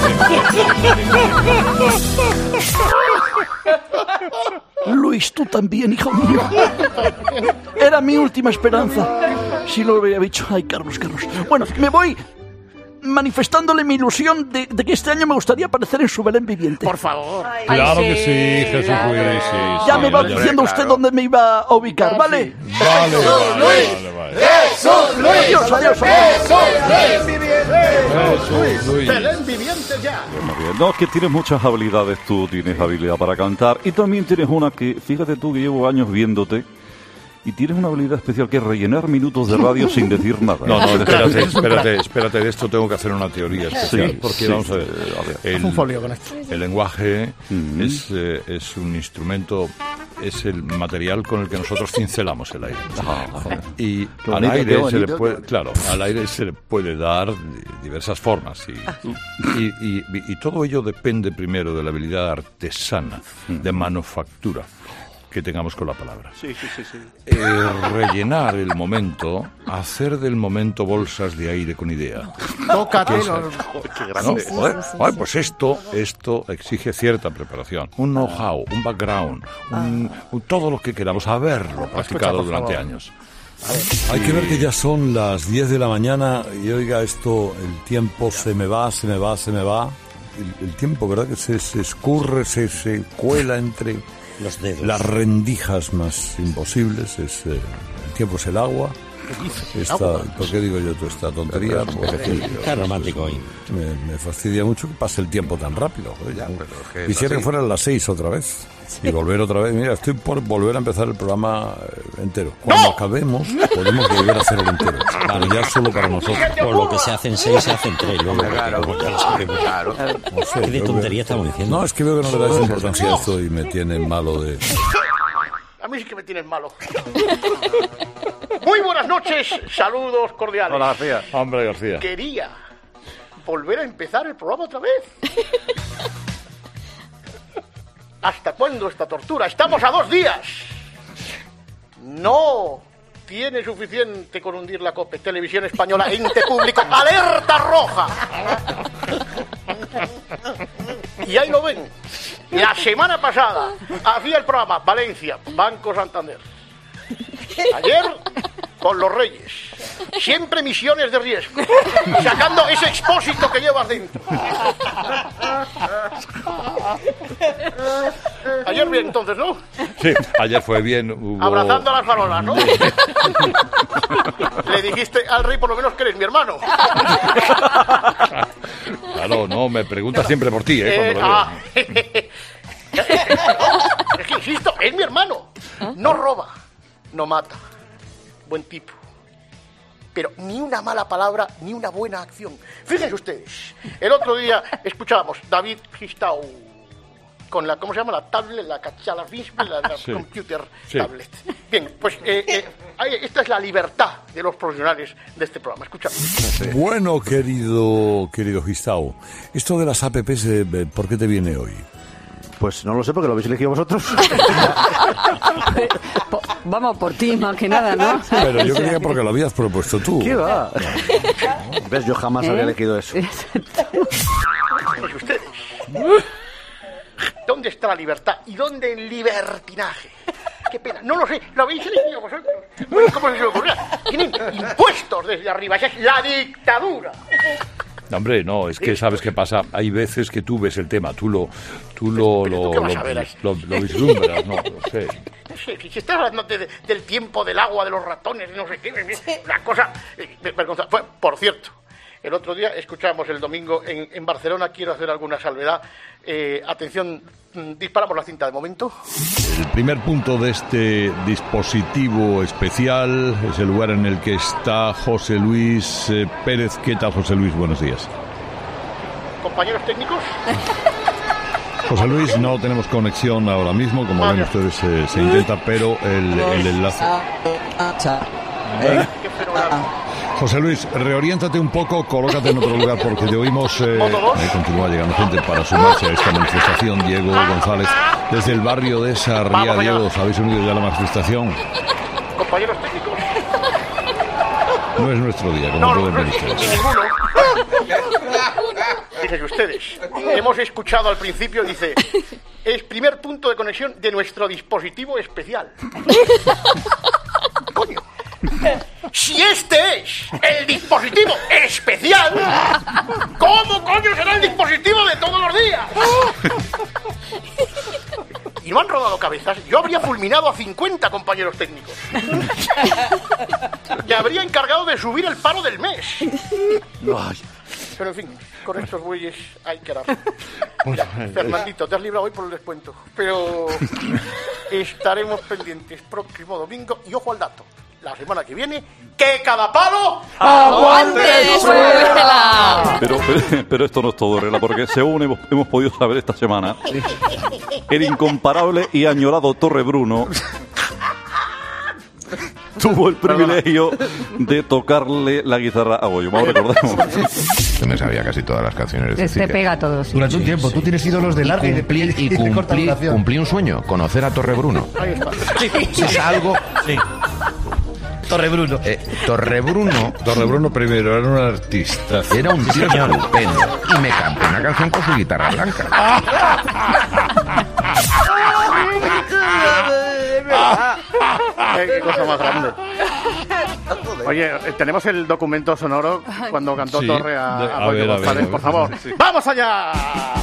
Luis, tú también, hijo mío. Era mi última esperanza. Si lo hubiera dicho, ay, Carlos. Bueno, me voy manifestándole mi ilusión de que este año me gustaría aparecer en su Belén viviente. Por favor. Claro que sí, Jesús Luis. Sí, ya me va diciendo usted dónde me iba a ubicar, ¿vale? Vale. ¡Jesús Luis! ¡Adiós! ¡Jesús Luis! ¡Belén viviente ya! No, es que tienes muchas habilidades, tú tienes habilidad para cantar y también tienes una que, fíjate tú que llevo años viéndote, y tienes una habilidad especial que es rellenar minutos de radio sin decir nada. No, espérate, de esto tengo que hacer una teoría especial, porque vamos a ver, un folio con esto. El lenguaje es un instrumento, es el material con el que nosotros cincelamos el aire. Y al aire se le puede dar diversas formas y todo ello depende primero de la habilidad artesana, de manufactura que tengamos con la palabra. Sí. Rellenar el momento, hacer del momento bolsas de aire con idea. Tócatelo. Qué grande. Pues esto exige cierta preparación, un know-how, un background, todo lo que queramos, haberlo practicado durante años. Hay que ver que ya son las 10 de la mañana y oiga esto, el tiempo se me va. El tiempo, ¿verdad? Que se escurre, se cuela entre los dedos. Las rendijas más imposibles. El tiempo es el agua. ¿Por qué digo yo toda esta tontería? Está romántico hoy. Me fastidia mucho que pase el tiempo tan rápido. Quisiera que fueran las 6 otra vez. Y volver otra vez. Mira, estoy por volver a empezar el programa entero. Cuando acabemos, podemos volver a hacer el entero. Vale, ya solo para nosotros. Por lo que se hacen 6, se hacen 3. Luego, claro. No sé, ¿qué de tontería estamos diciendo? No, es que veo que no le dais importancia a esto y me tienen malo de... A mí sí que me tienes malo. Muy buenas noches, saludos cordiales. Hola, García. Hombre, García. Quería volver a empezar el programa otra vez. ¿Hasta cuándo esta tortura? Estamos a 2 días. No tiene suficiente con hundir la COPE, Televisión Española, ente público, alerta roja. Y ahí lo ven. La semana pasada hacía el programa Valencia, Banco Santander. Ayer con los Reyes. Siempre misiones de riesgo. Sacando ese expósito que llevas dentro. Ayer bien, entonces, ¿no? Sí, ayer fue bien. Abrazando a las farolas, ¿no? Le dijiste al rey por lo menos que eres mi hermano. Claro, no, me pregunta siempre por ti, cuando lo veo. Es que insisto, es mi hermano. No roba, no mata. Buen tipo. Pero ni una mala palabra, ni una buena acción. Fíjense ustedes, el otro día escuchábamos David Gistau con la, ¿cómo se llama? La tablet, la computer tablet. Bien, pues esta es la libertad de los profesionales de este programa. Escuchamos. Bueno, querido Gistau, esto de las apps, ¿por qué te viene hoy? Pues no lo sé, porque lo habéis elegido vosotros. Vamos por ti, más que nada, ¿no? Pero yo creía porque lo habías propuesto tú. ¿Qué va? ¿Ves? Yo jamás habría elegido eso. Ustedes. ¿Dónde está la libertad? ¿Y dónde el libertinaje? Qué pena, no lo sé, lo habéis elegido vosotros. Bueno, ¿cómo se os ocurrió? Tienen impuestos desde arriba, esa es la dictadura. No, hombre, no, es que sabes qué pasa. Hay veces que tú ves el tema, tú lo vislumbras, no sé. Si estás hablando del tiempo, del agua, de los ratones, no sé qué, la cosa... Por cierto, el otro día escuchamos el domingo en Barcelona, quiero hacer alguna salvedad. Atención, disparamos la cinta de momento. El primer punto de este dispositivo especial es el lugar en el que está José Luis Pérez. ¿Qué tal, José Luis? Buenos días. Compañeros técnicos. José Luis, no tenemos conexión ahora mismo, como ven ustedes se intenta, pero el enlace... José Luis, reoriéntate un poco, colócate en otro lugar porque te oímos. Continúa llegando gente para sumarse a esta manifestación. Diego González, desde el barrio de Sarriá. Diego, ¿os habéis unido ya a la manifestación? Compañeros técnicos. No es nuestro día, como pueden ver ustedes. Fíjense ustedes, hemos escuchado al principio, dice, es primer punto de conexión de nuestro dispositivo especial. Coño. Si este es el dispositivo especial, ¿cómo coño será el dispositivo de todos los días? Y no han rodado cabezas. Yo habría fulminado a 50 compañeros técnicos. Y habría encargado de subir el paro del mes. Pero en fin, con estos bueyes hay que dar. Mira, Fernandito, te has librado hoy por el descuento. Pero estaremos pendientes próximo domingo. Y ojo al dato. La semana que viene, que cada palo aguante su vela. Pero esto no es todo, Rela, porque según hemos podido saber esta semana, el incomparable y añorado Torrebruno tuvo el privilegio de tocarle la guitarra a Goyo. Vamos, recordemos. Yo me sabía casi todas las canciones de Te pega a todos. Durante un tiempo, tú tienes ídolos de larga y cumplí un sueño, conocer a Torrebruno. Ahí está. Es algo... Sí. Torrebruno. Torrebruno primero era un artista. Era un tío estupendo. Y me cantó una canción con su guitarra blanca. Qué cosa más grande. Oye, tenemos el documento sonoro cuando cantó Sí, Torre a Goyo González, a ver. por favor. Sí. ¡Vamos allá!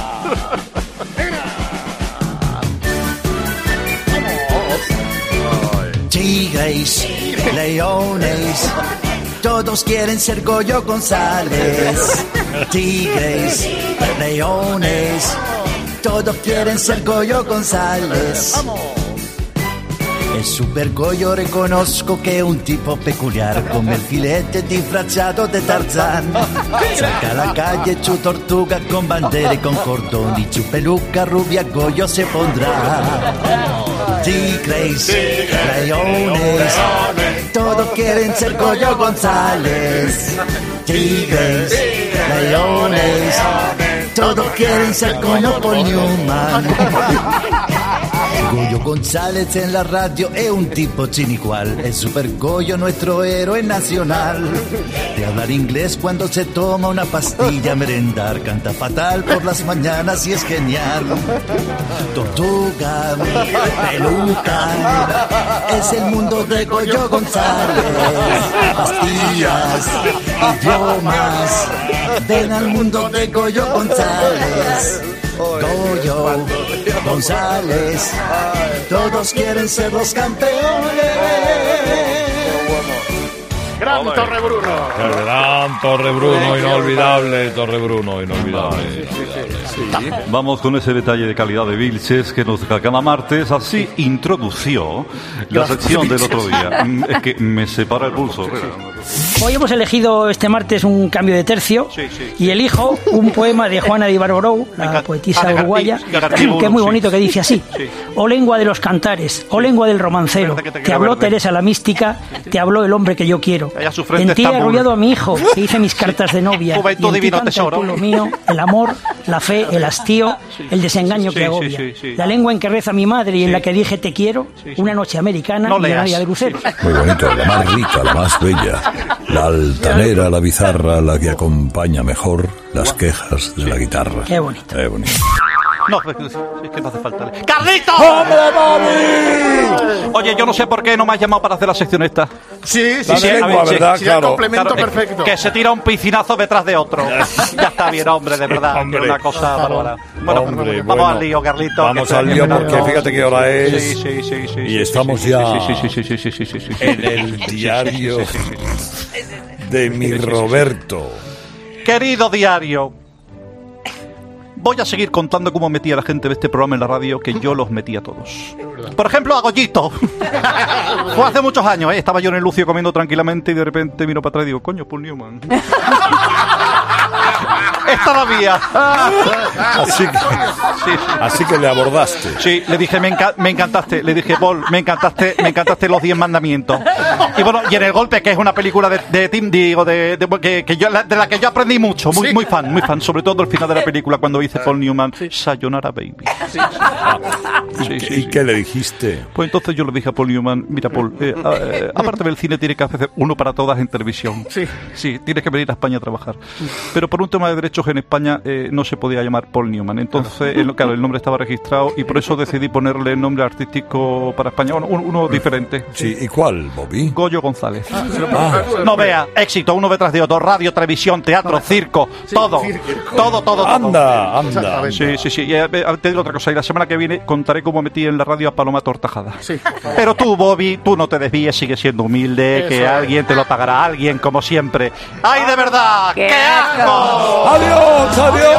Tigres, leones, todos quieren ser Goyo González. Tigres, leones, todos quieren ser Goyo González. El Super Goyo reconozco que es un tipo peculiar, come el filete disfrazado de Tarzán. Salta a la calle su tortuga con bandera y con cordón, y su peluca rubia Goyo se pondrá. Tigres, leones, todos quieren ser Goyo González. Tigres, leones, todos quieren ser como Paul Newman. Goyo González en la radio es un tipo sin igual. El Super Goyo, nuestro héroe nacional. De hablar inglés cuando se toma una pastilla, merendar. Canta fatal por las mañanas y es genial. Tortuga, peluca, es el mundo de Goyo González. Pastillas, idiomas, ven al mundo de Goyo González. Goyo González, todos quieren ser los campeones. Gran Torrebruno. Gran Torrebruno, inolvidable. Torrebruno, inolvidable. Vamos con ese detalle de calidad de Vilches que nos cada martes así introdució la sección del otro día. Es que me separa el pulso. Hoy hemos elegido este martes un cambio de tercio y elijo un poema de Juana de Ibarborou, la poetisa uruguaya, que es muy bonito, que dice así: oh lengua de los cantares, oh lengua del romancero, te habló Teresa la mística, te habló el hombre que yo quiero. En ti he arrullado a mi hijo, que hice mis cartas de novia, y en ti canta el pueblo mío, el amor, la fe, el hastío, el desengaño que agobia. La lengua en que reza mi madre y en la que dije te quiero, una noche americana y Nadia de Lucero. Muy bonito, la más rica, la más bella, la altanera, la bizarra, la que acompaña mejor las quejas de la guitarra. Qué bonito. No, es que no hace falta. ¡Carlito! Oye, yo no sé por qué no me has llamado para hacer la sección esta. Sí, lengua, ¿verdad? Sí, claro. Complemento perfecto. Que se tira un piscinazo detrás de otro. Ya está bien, hombre, de verdad. Hombre. Que una cosa bárbara. Bueno, Hombre, vamos al lío, Carlito. Vamos al lío porque fíjate qué hora es. Sí. Y estamos ya Sí. en el diario de mi Roberto. Querido diario, voy a seguir contando cómo metí a la gente de este programa en la radio, que yo los metí a todos. Por ejemplo, a Goyito. Fue hace muchos años, ¿eh? Estaba yo en el Lucio comiendo tranquilamente y de repente miro para atrás y digo, coño, Paul Newman. Esta la mía. Así que le abordaste. Sí, le dije, me encantaste. Le dije, Paul, me encantaste los 10 mandamientos. Y bueno, y en El Golpe, que es una película de Tim, digo, de la que yo aprendí mucho. Muy fan. Sobre todo el final de la película, cuando dice Paul Newman, Sayonara, baby. ¿Y qué le dijiste? Pues entonces yo le dije a Paul Newman, mira, Paul, aparte del cine tiene que hacer uno para todas en televisión. Sí, tienes que venir a España a trabajar. Pero por un tema de derechos en España no se podía llamar Paul Newman. Entonces, claro, el nombre estaba registrado y por eso decidí ponerle el nombre artístico para España, uno diferente. Sí, ¿y cuál, Bobby? Goyo González. No vea, éxito, uno detrás de otro, radio, televisión, teatro, circo, todo. Anda. Sí. Y te digo otra cosa, y la semana que viene contaré cómo metí en la radio a Paloma Tortajada. Pero tú, Bobby, tú no te desvíes, sigue siendo humilde, que alguien te lo pagará, alguien como siempre. ¡Ay, de verdad! ¡Qué asco! ¡Adiós!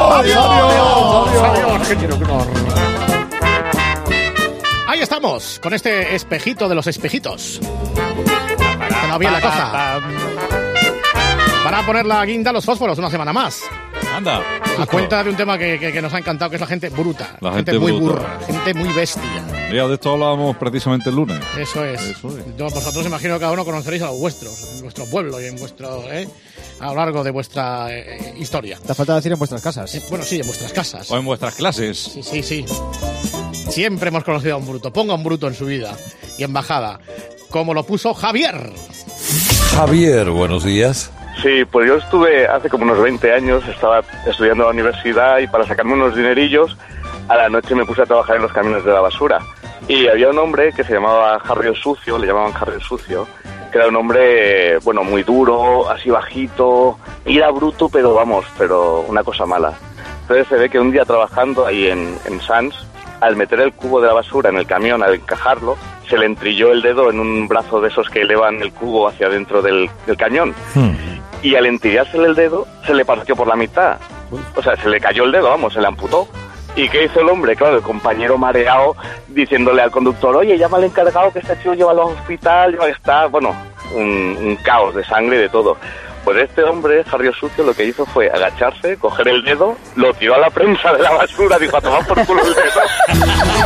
Ahí estamos, con este espejito de los espejitos. Está bien la cosa. Para poner la guinda a los fósforos una semana más. Anda. A cuenta de un tema que nos ha encantado, que es la gente bruta. La gente muy bruta. burra, gente muy bestia. Mira, de esto hablábamos precisamente el lunes. Eso es. Vosotros imagino que cada uno conoceréis a los vuestros, en vuestro pueblo y en vuestro... a lo largo de vuestra historia. Te falta decir en vuestras casas. Bueno, sí, en vuestras casas. O en vuestras clases. Sí. Siempre hemos conocido a un bruto. Ponga un bruto en su vida y en bajada. Como lo puso Javier. Javier, buenos días. Sí, pues yo estuve hace como unos 20 años, estaba estudiando en la universidad y para sacarme unos dinerillos, a la noche me puse a trabajar en los camiones de la basura. Y había un hombre que se llamaba Harry el Sucio, le llamaban Harry el Sucio, que era un hombre, bueno, muy duro, así bajito, y era bruto, pero una cosa mala. Entonces se ve que un día trabajando ahí en Sans, al meter el cubo de la basura en el camión, al encajarlo, se le entrilló el dedo en un brazo de esos que elevan el cubo hacia dentro del cañón. Y al entrillársele el dedo, se le partió por la mitad. O sea, se le cayó el dedo, se le amputó. ¿Y qué hizo el hombre? Claro, el compañero mareado, diciéndole al conductor, oye, llama al encargado que este tío lleva al hospital, está, bueno, un caos de sangre y de todo. Pues este hombre, Harry el Sucio, lo que hizo fue agacharse, coger el dedo, lo tiró a la prensa de la basura, dijo, a tomar por culo el dedo.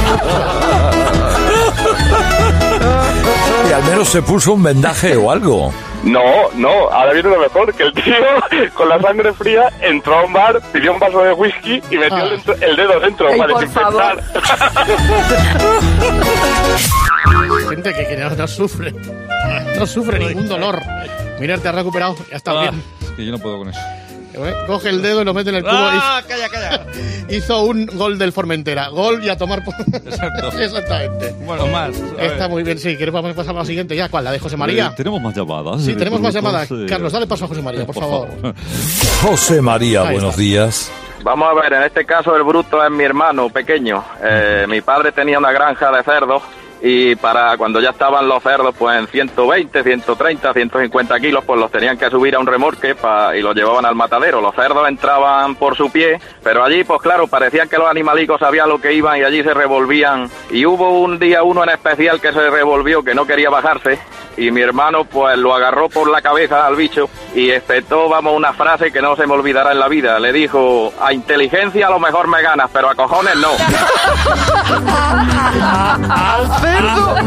Y al menos se puso un vendaje o algo. No, ahora viene lo mejor, que el tío, con la sangre fría, entró a un bar, pidió un vaso de whisky y metió el dedo dentro para desinfectar. Gente que no sufre ningún dolor. Mira, te has recuperado, ya está bien. Es que yo no puedo con eso. Coge el dedo y lo mete en el cubo. Calla. Hizo un gol del Formentera. Gol y a tomar por... Exacto. Exactamente. Bueno, más. Está muy bien, sí. ¿Quieres pasar a la siguiente ya? ¿Cuál? ¿La de José María? Tenemos más llamadas. Sí, tenemos más llamadas. Carlos, dale paso a José María, por favor. José María, buenos días. Vamos a ver, en este caso el bruto es mi hermano pequeño. Mi padre tenía una granja de cerdos y para cuando ya estaban los cerdos pues en 120, 130, 150 kilos pues los tenían que subir a un remolque y los llevaban al matadero. Los cerdos entraban por su pie, pero allí pues claro, parecían que los animalicos sabían lo que iban y allí se revolvían. Y hubo un día uno en especial que se revolvió, que no quería bajarse, y mi hermano pues lo agarró por la cabeza al bicho y espetó, una frase que no se me olvidará en la vida. Le dijo, a inteligencia a lo mejor me ganas, pero a cojones no. ¡Al cerdo!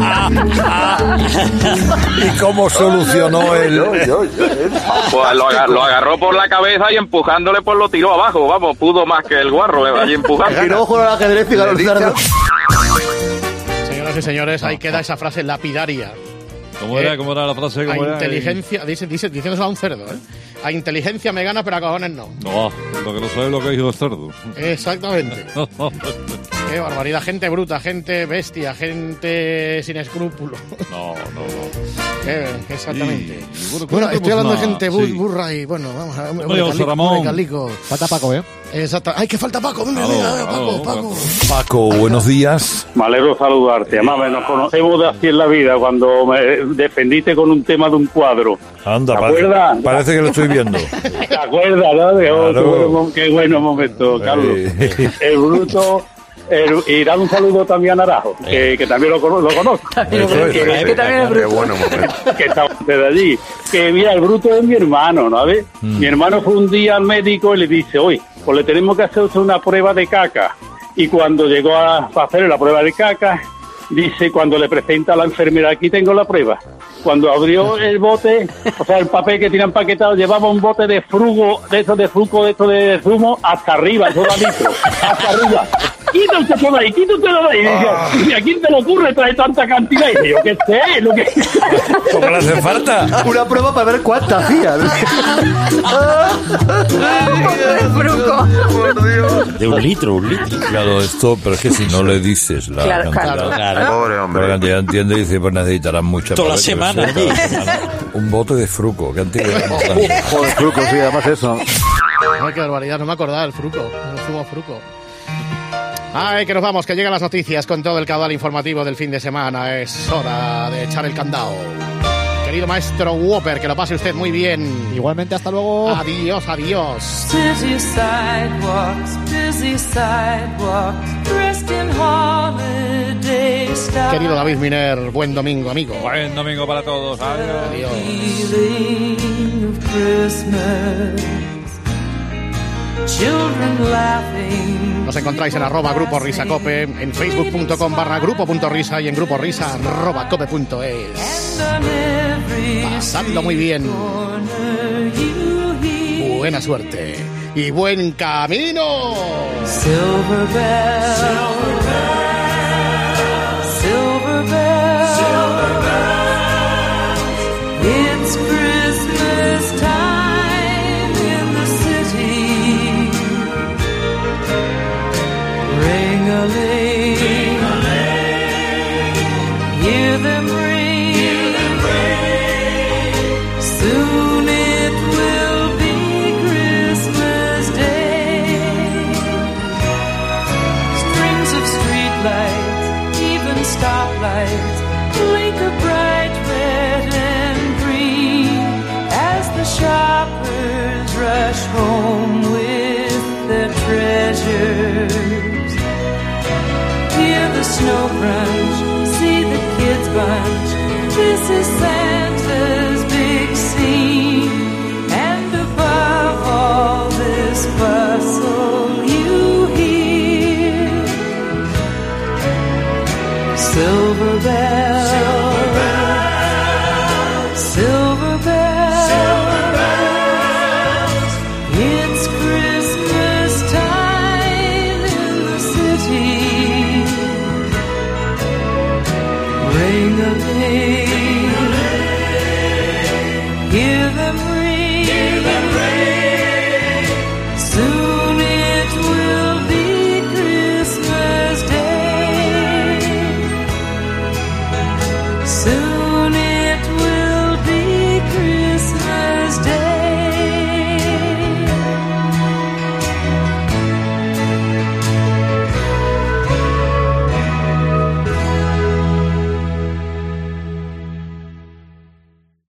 ¿Y cómo solucionó él? Pues lo agarró por la cabeza y empujándole pues lo tiró abajo. Pudo más que el guarro allí empujando. Y luego jugó al ajedrez y ganó el cerdo. Señoras y señores, ahí queda esa frase lapidaria. ¿Cómo era la frase? A inteligencia, diciéndolo a un cerdo, A inteligencia me gana, pero a cojones no. No, lo que no sabe lo que hizo el cerdo. Exactamente. Qué barbaridad. Gente bruta, gente bestia, gente sin escrúpulos. No. Exactamente. Bueno, estoy hablando de gente burra y bueno, vamos a ver. Ramón. Falta Paco, Exacto. ¡Ay, que falta Paco! ¿Dónde? Paco. Paco, buenos días. Me alegro saludarte. Además, nos conocemos de así en la vida, cuando me defendiste con un tema de un cuadro. Anda, ¿te acuerdas? Parece que lo estoy viendo. ¿Te acuerdas, no? Claro. Qué bueno momento, Carlos. El bruto... y dar un saludo también a Naranjo, que también lo conozco. Que también es bruto. Qué bueno momento. Que está usted allí. Que mira, el bruto es mi hermano, ¿no? ¿Ves? Mi hermano fue un día al médico y le dice, oye, pues le tenemos que hacer una prueba de caca. Y cuando llegó a hacer la prueba de caca, dice, cuando le presenta a la enfermera, aquí tengo la prueba. Cuando abrió el bote, o sea, el papel que tiene empaquetado, llevaba un bote de frugo, de zumo, hasta arriba, todo litro, hasta arriba. Quítate todo ahí, quítate todo ahí. ¿Y a quién te le ocurre traer tanta cantidad? Y yo, ¿qué sé? Lo que... ¿Cómo le hace falta? Una prueba para ver cuánta hacía. De un litro. Claro, esto, pero es que si no le dices la cantidad, Pobre hombre. la cantidad entiende y dice, pues necesitarán mucha. Toda la semana allí. Un bote de fruco, que antiguo. Joder, fruco, sí, además eso. Ay, qué barbaridad, no me acordaba del fruco. El zumo fruco. Ay, que nos vamos, que llegan las noticias con todo el caudal informativo del fin de semana. Es hora de echar el candado. Querido maestro Whopper, que lo pase usted muy bien. Igualmente, hasta luego. Adiós. Busy sidewalks, dressed in holiday style. Querido David Miner, buen domingo, amigo. Buen domingo para todos. Adiós. Feeling of Christmas. Children laughing. Nos encontráis en @Grupo Risa Cope, en facebook.com/grupo.risa y en gruporisa@cope.es. Pasadlo muy bien. Buena suerte y buen camino. Silver bell.